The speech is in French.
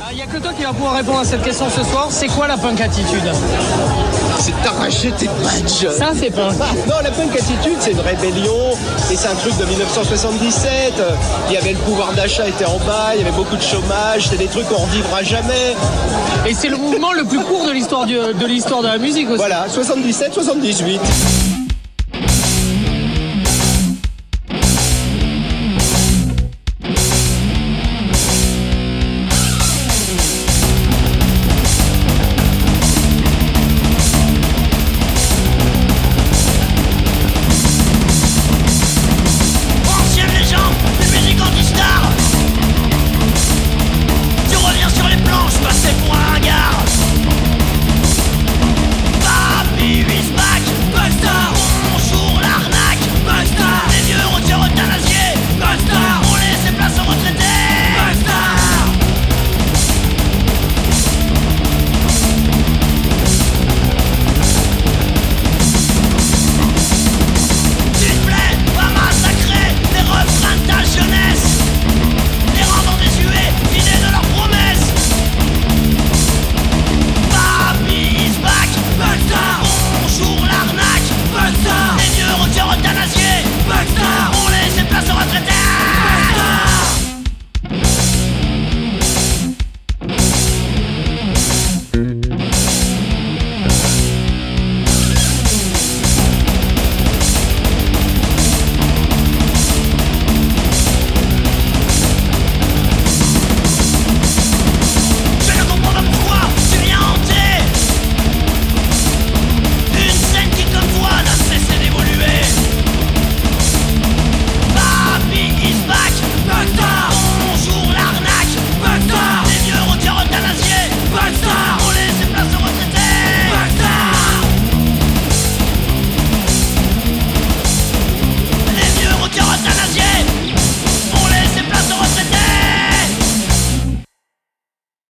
Il n'y a que toi qui vas pouvoir répondre à cette question ce soir. C'est quoi la punk attitude? C'est d'arracher tes badges. Ça, c'est punk. Non, la punk attitude, c'est une rébellion. Et c'est un truc de 1977. Il y avait le pouvoir d'achat était en bas, il y avait beaucoup de chômage. C'est des trucs qu'on revivra jamais. Et c'est le mouvement le plus court de l'histoire de la musique aussi. Voilà, 77, 78.